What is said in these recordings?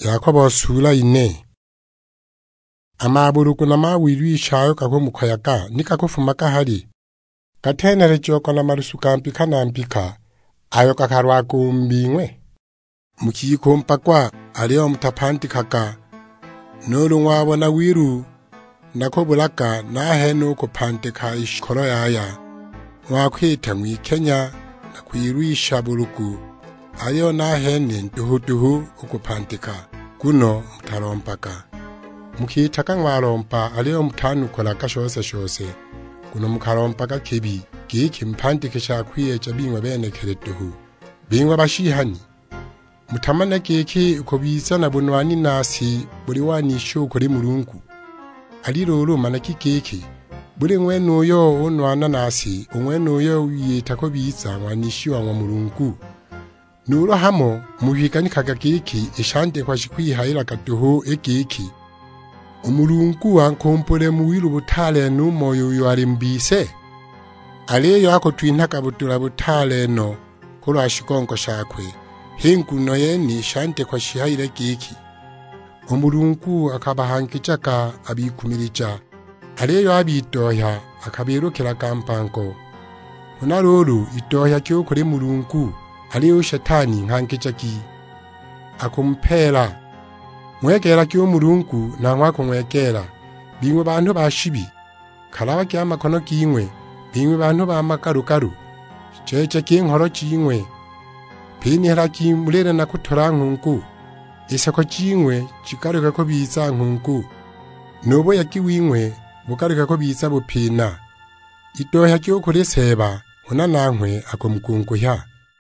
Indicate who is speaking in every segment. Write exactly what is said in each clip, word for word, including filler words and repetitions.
Speaker 1: Yakobo sura ine. Amaburuku na mawiri ishayo kako mukayaka nikakufumaka hali. Katenere choko na marusuka mpika na mpika ayo kakarwaku mbingwe. Mukiko mpakwa aleo mtapanti kaka nuru mwabo na wiru nakobulaka nahenu kupanteka ishkoro yaya mwakwita mwikenya na kuiruisha buruku aleo nahene ntuhutuhu ukupanteka kuno mtarompaka mukitaka ngwarompa aleo mtanukolaka shose shose kuno mukarompaka kebi giki mpandikisha kwiyecha bingwa bene keretuhu bingwa bashihani mutamana keke uko bizana bunwani nasi buri wanisho kuri murungu ali roro manaki keke buri ngweno yo onwana nasi ongweno yo yita ko biza wanisho wa murungu nuro hamo muhikani kaga keke ishande kwa shikwihayira katuho ekeke umurungu wankompore muwiru butale no moyo yo ari mbise aleyo ako twintaka butula butale no kolo ashikonko shakwe hengu no yeni shante kwa shihayire kiki umurungu akabahankichaka abikumiricha aleyo abitoya akabirukira kampanko unaruru itoya kyo kuri murungu aleyo shetani nkankichaki akumpera mwekera kyo murungu na nkwa kumwekera bimwe bantu bashibi karaba kyama kono kimwe bimwe bantu bamakarukaru cece kinkoro kimwe pini haraki mulere na kutora nkunku isako kimwe kikaruka ko biza nkunku nobo yakiwimwe bukaruka ko biza bupina itoya kyo kuri seba una nankwe akomkunku ya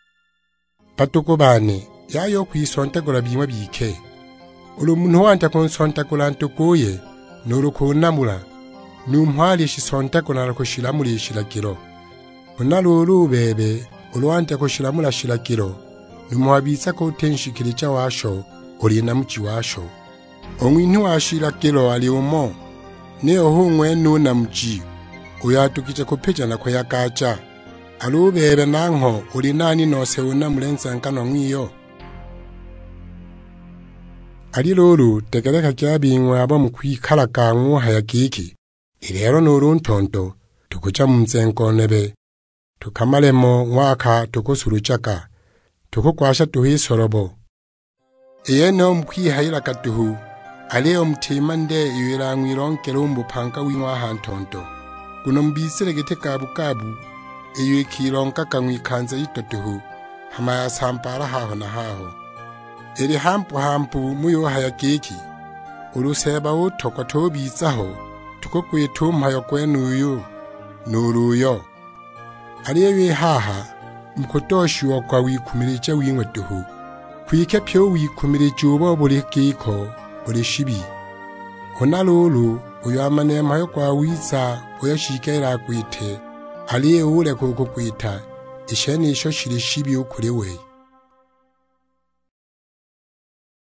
Speaker 1: patuko bane yayo kwisontegura bimwe bike ulo muntu wanta konsontegura ntukuye nurukunamura numhali shisontegura rakoshiramuri shirakiro unaluru bebe ulwanta koshiramura shirakiro numuhabitsa ko utenshikiricha washo uri na muchi washo omwintu washirakiro ali umo ne ohumwe nuna muchi uyatukije kupeja na koyakacha alubebe nanko uri nani nose una mulenza nkano mwiyo ali lolu tegereka kyabingwa abo mukwikala ngu hayakiki irero nuruntonto tukucha mumzenkonebe tukamalemo mwaka tukusuruchaka tukukwasha tuhisorobo iyeno mkwihayira katuhu aleo mtimande iwira ngwironkero umbupanka wimwa hantonto kuno mbisire gite kabu kabu iyo ikironka kamwikanza yitotuhu hamaya sampara haho na haho iri hampu hampu muyo hayakiki uruseba utokwa tobizaho tukukwitumha yo kwenuyu nuruyo aliyewe haha mkotoshi wa kwa wikumiriche wingwe tuhu kwike pyo wikumiriche ubo buri kiko buri shibi onalulu uyo amanema yo kwa wiza uyo shikera kwite aliye ule kukukwita isheni isho shiri shibi ukuri we